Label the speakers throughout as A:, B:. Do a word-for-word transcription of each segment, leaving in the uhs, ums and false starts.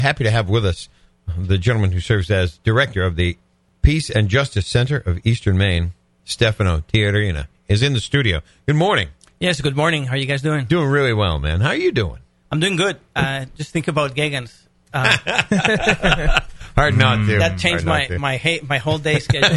A: Happy to have with us the gentleman who serves as director of the Peace and Justice Center of Eastern Maine, Stefano Tiarina, is in the studio. Good morning.
B: Yes, good morning. How are you guys doing?
A: Doing really well, man. How are you doing?
B: I'm doing good. Uh, just think about gay guns. Uh,
A: Hard not to.
B: That changed my
A: to.
B: my ha- my whole day schedule.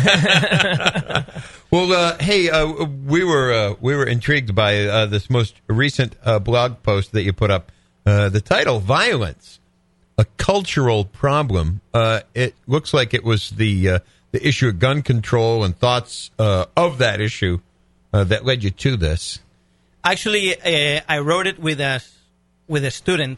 A: Well, uh, hey, uh, we were uh, we were intrigued by uh, this most recent uh, blog post that you put up. Uh, the title, Violence, a Cultural Problem. Uh, it looks like it was the uh, the issue of gun control and thoughts uh, of that issue uh, that led you to this.
B: Actually, uh, I wrote it with a with a student,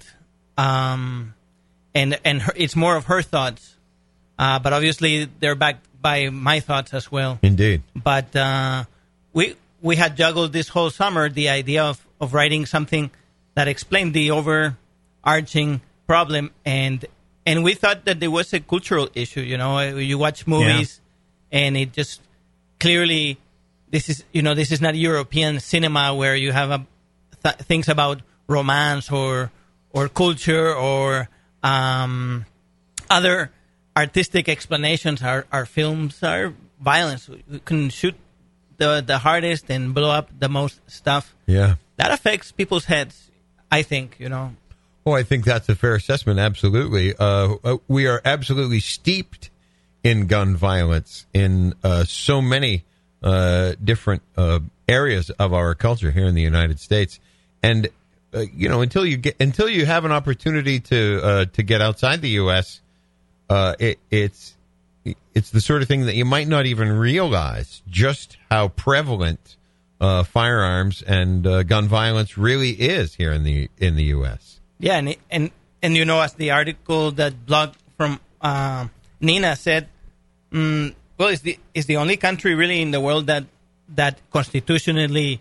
B: um, and and her, it's more of her thoughts, uh, but obviously they're backed by my thoughts as well.
A: Indeed.
B: But uh, we we had juggled this whole summer the idea of, of writing something that explained the overarching problem, and and we thought that there was a cultural issue. You know, you watch movies, yeah. and it just clearly this is you know this is not European cinema where you have a th- things about romance or or culture or um, other artistic explanations. Our our films are violence. We can shoot the the hardest and blow up the most stuff.
A: Yeah,
B: that affects people's heads. I think, you know.
A: Oh, I think that's a fair assessment, absolutely. Uh, we are absolutely steeped in gun violence in uh, so many uh, different uh, areas of our culture here in the United States. And, uh, you know, until you get until you have an opportunity to uh, to get outside the U S, uh, it, it's it's the sort of thing that you might not even realize just how prevalent Uh, firearms and uh, gun violence really is here in the in the U S.
B: Yeah, and and and you know, as the article that blog from uh, Nina said, um, well, it's the it's the only country really in the world that that constitutionally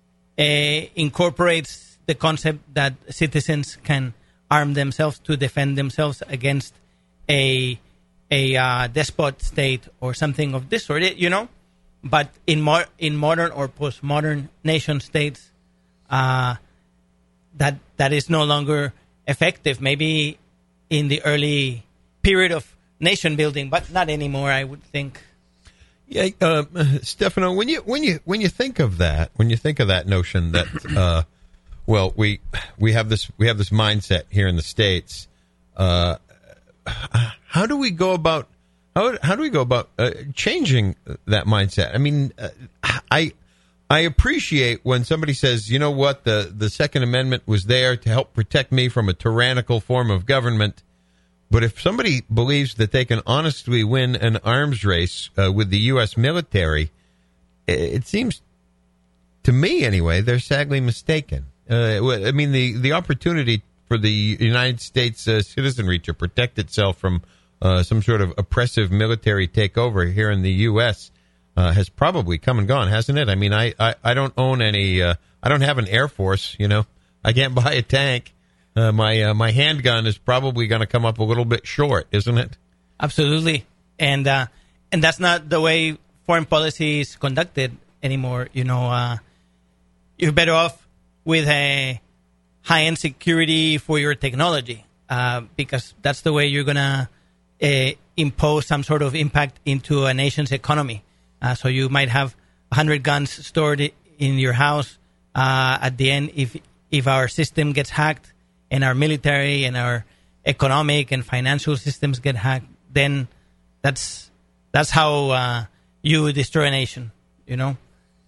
B: uh, incorporates the concept that citizens can arm themselves to defend themselves against a a uh, despot state or something of this sort. You know. But in mo- in modern or postmodern nation states, uh, that that is no longer effective. Maybe in the early period of nation building, but not anymore, I would think.
A: Yeah, uh, Stefano, when you when you when you think of that, when you think of that notion that, uh, well, we we have this we have this mindset here in the States. Uh, how do we go about? How how do we go about uh, changing that mindset? I mean, uh, I I appreciate when somebody says, you know what, the, the Second Amendment was there to help protect me from a tyrannical form of government. But if somebody believes that they can honestly win an arms race uh, with the U S military, it seems, to me anyway, they're sadly mistaken. Uh, I mean, the, the opportunity for the United States uh, citizenry to protect itself from Uh, some sort of oppressive military takeover here in the U S uh, has probably come and gone, hasn't it? I mean, I, I, I don't own any, uh, I don't have an Air Force, you know. I can't buy a tank. Uh, my uh, my handgun is probably going to come up a little bit short, isn't it?
B: Absolutely. And uh, and that's not the way foreign policy is conducted anymore. You know, uh, you're better off with a high-end security for your technology uh, because that's the way you're going to Uh, impose some sort of impact into a nation's economy. Uh, so you might have one hundred guns stored in your house. Uh, at the end, if if our system gets hacked and our military and our economic and financial systems get hacked, then that's that's how uh, you destroy a nation, you know?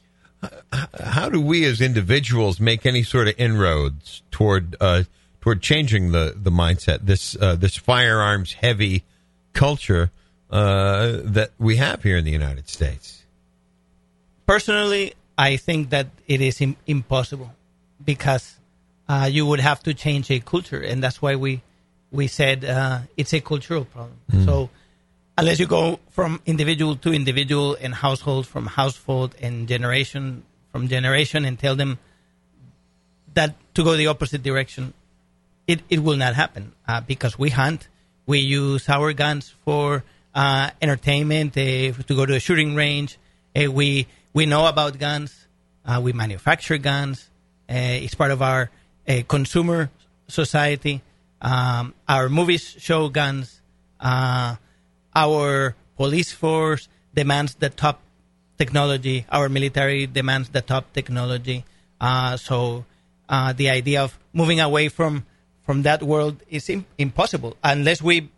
A: How do we as individuals make any sort of inroads toward uh, toward changing the, the mindset, this uh, this firearms heavy culture uh, that we have here in the United States?
B: Personally, I think that it is im- impossible because uh, you would have to change a culture, and that's why we we said uh, it's a cultural problem. Mm. So unless you go from individual to individual and household from household and generation from generation and tell them that to go the opposite direction, it, it will not happen uh, because we hunt. We use our guns for uh, entertainment, uh, to go to a shooting range. Uh, we we know about guns. Uh, we manufacture guns. Uh, it's part of our uh, consumer society. Um, our movies show guns. Uh, our police force demands the top technology. Our military demands the top technology. Uh, so uh, the idea of moving away from from that world is im- impossible unless we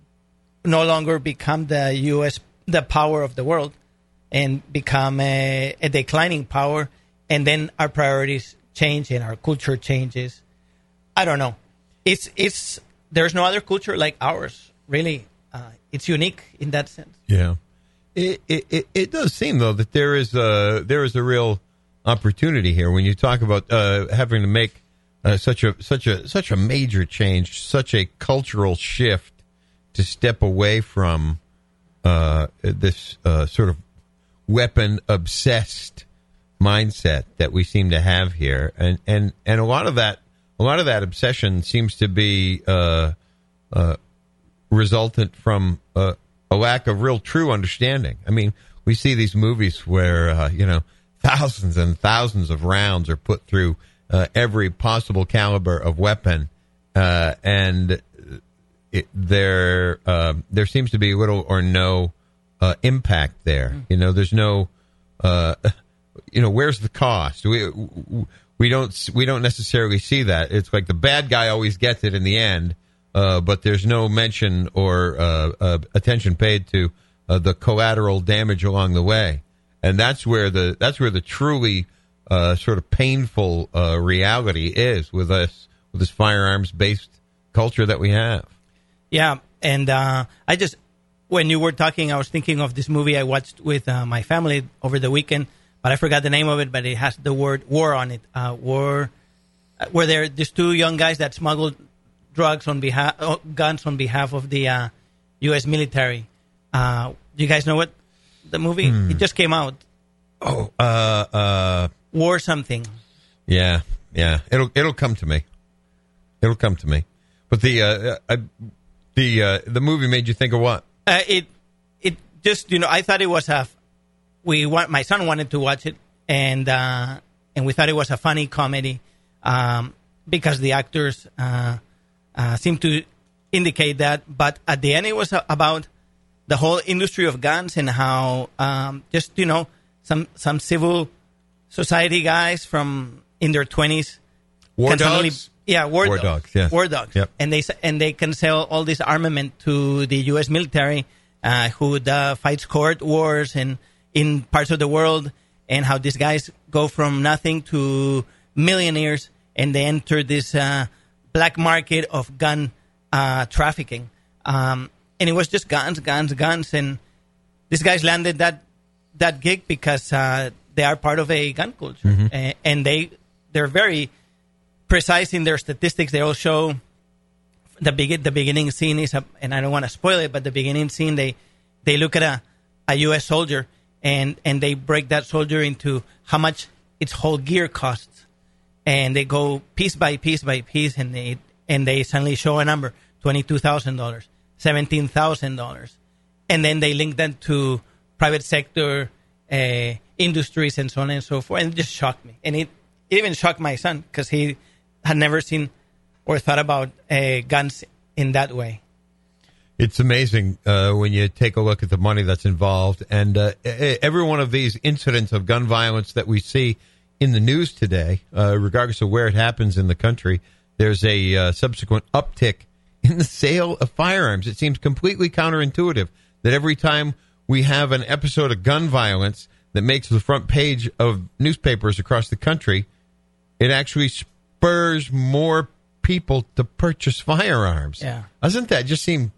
B: no longer become the U S the power of the world and become a, a declining power, and then our priorities change and our culture changes. I don't know. It's it's there's no other culture like ours, really. Uh, it's unique in that sense.
A: Yeah, it, it it it does seem though that there is a there is a real opportunity here when you talk about uh, having to make uh, such a such a such a major change, such a cultural shift to step away from uh, this uh, sort of weapon obsessed mindset that we seem to have here, and and and a lot of that a lot of that obsession seems to be uh, uh, resultant from uh, a lack of real true understanding. I mean, we see these movies where uh, you know thousands and thousands of rounds are put through uh, every possible caliber of weapon, uh, and it, there uh, there seems to be little or no uh, impact there. Mm. You know, there's no uh, you know, where's the cost? We we don't we don't necessarily see that. It's like the bad guy always gets it in the end, uh, but there's no mention or uh, uh, attention paid to uh, the collateral damage along the way, and that's where the that's where the truly uh, sort of painful uh, reality is with us with this firearms based culture that we have.
B: Yeah, and uh, I just when you were talking, I was thinking of this movie I watched with uh, my family over the weekend. But I forgot the name of it, but it has the word war on it. Uh, war, uh, where there are these two young guys that smuggled drugs on behalf, uh, guns on behalf of the uh, U S military. Uh, do you guys know what the movie? Hmm. It just came out.
A: Oh, uh, uh,
B: War something.
A: Yeah, yeah. It'll it'll come to me. It'll come to me. But the uh, uh, the uh, the movie made you think of what?
B: Uh, it it just you know I thought it was a. We want, my son wanted to watch it, and uh, and we thought it was a funny comedy um, because the actors uh, uh, seemed to indicate that. But at the end, it was about the whole industry of guns and how um, just you know some some civil society guys from in their twenties,
A: war dogs,
B: suddenly, yeah, war,
A: war
B: dogs,
A: dogs, yeah,
B: war dogs,
A: yep.
B: and they and they can sell all this armament to the U S military, uh, who uh, fights court wars and. In parts of the world, and how these guys go from nothing to millionaires, and they enter this uh, black market of gun uh, trafficking. Um, and it was just guns, guns, guns. And these guys landed that that gig because uh, they are part of a gun culture, mm-hmm. and, and they they're very precise in their statistics. They all show the big the beginning scene is, a, and I don't want to spoil it, but the beginning scene they they look at a, a U S soldier. And and they break that soldier into how much its whole gear costs, and they go piece by piece by piece, and they and they suddenly show a number: twenty two thousand dollars, seventeen thousand dollars, and then they link that to private sector uh, industries and so on and so forth, and it just shocked me, and it, it even shocked my son because he had never seen or thought about uh, guns in that way.
A: It's amazing uh, when you take a look at the money that's involved. And uh, every one of these incidents of gun violence that we see in the news today, uh, regardless of where it happens in the country, there's a uh, subsequent uptick in the sale of firearms. It seems completely counterintuitive that every time we have an episode of gun violence that makes the front page of newspapers across the country, it actually spurs more people to purchase firearms.
B: Yeah.
A: Doesn't that just seem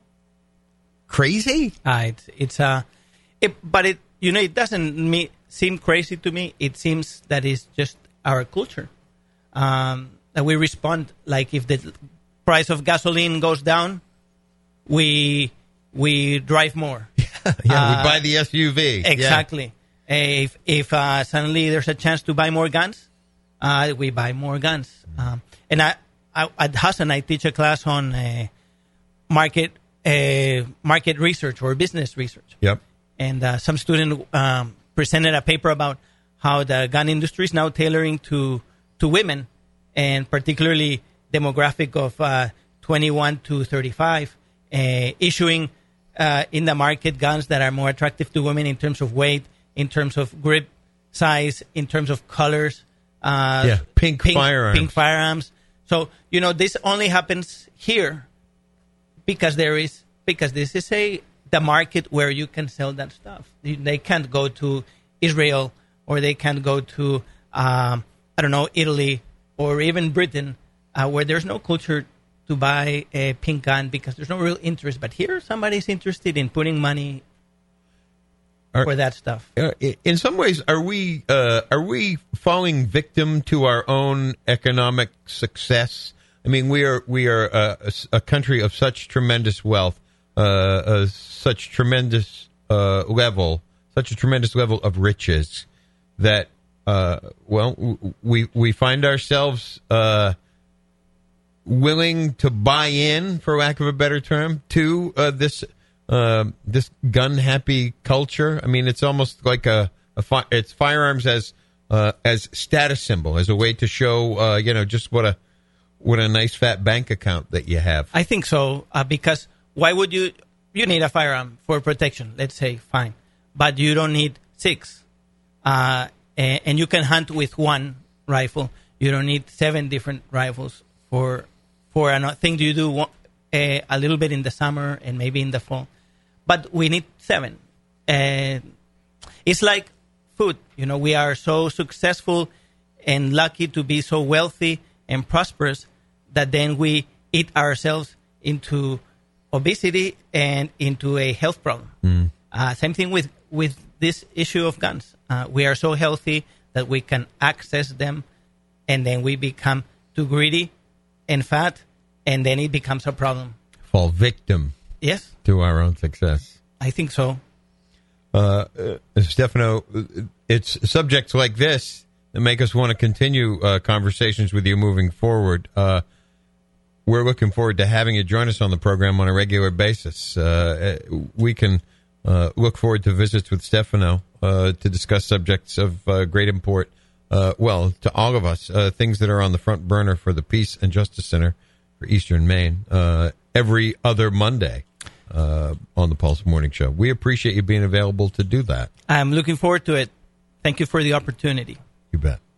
A: crazy?
B: Uh, it's it's uh, it, but it you know it doesn't me, seem crazy to me. It seems that it's just our culture. Um, that we respond like if the price of gasoline goes down, we we drive more.
A: Yeah, yeah
B: uh,
A: we buy the S U V.
B: Exactly. Yeah. If if uh, suddenly there's a chance to buy more guns, uh, we buy more guns. Mm. Um, and I, I at Hassan I teach a class on uh, market. Uh, market research or business research.
A: Yep.
B: And uh, some student um, presented a paper about how the gun industry is now tailoring to to women, and particularly demographic of uh, twenty-one to thirty-five, uh, issuing uh, in the market guns that are more attractive to women in terms of weight, in terms of grip size, in terms of colors. Uh,
A: yeah, pink, pink firearms.
B: Pink firearms. So, you know, this only happens here because there is because this is a the market where you can sell that stuff. They can't go to Israel or they can't go to um, I don't know, Italy or even Britain, uh, where there's no culture to buy a pink gun because there's no real interest. But here, somebody's interested in putting money are, for that stuff.
A: Uh, in some ways, are we uh, are we falling victim to our own economic success? I mean, we are we are a, a country of such tremendous wealth, uh, uh, such tremendous uh, level, such a tremendous level of riches that, uh, well, we we find ourselves uh, willing to buy in, for lack of a better term, to uh, this. Uh, this gun-happy culture. I mean, it's almost like a, a fi- it's firearms as uh, as status symbol, as a way to show, uh, you know, just what a what a nice fat bank account that you have.
B: I think so, uh, because why would you? You need a firearm for protection. Let's say, fine, but you don't need six, uh, and, and you can hunt with one rifle. You don't need seven different rifles for for a thing you do one, a, a little bit in the summer and maybe in the fall. But we need seven. And it's like food. You know, we are so successful and lucky to be so wealthy and prosperous that then we eat ourselves into obesity and into a health problem. Mm. Uh, same thing with, with this issue of guns. Uh, we are so healthy that we can access them, and then we become too greedy and fat, and then it becomes a problem.
A: Fall victim.
B: Yes.
A: To our own success.
B: I think so.
A: Uh, uh, Stefano, it's subjects like this that make us want to continue uh, conversations with you moving forward. Uh, we're looking forward to having you join us on the program on a regular basis. Uh, we can uh, look forward to visits with Stefano uh, to discuss subjects of uh, great import, uh, well, to all of us, uh, things that are on the front burner for the Peace and Justice Center for Eastern Maine, uh, every other Monday uh, on the Pulse Morning Show. We appreciate you being available to do that.
B: I'm looking forward to it. Thank you for the opportunity.
A: You bet.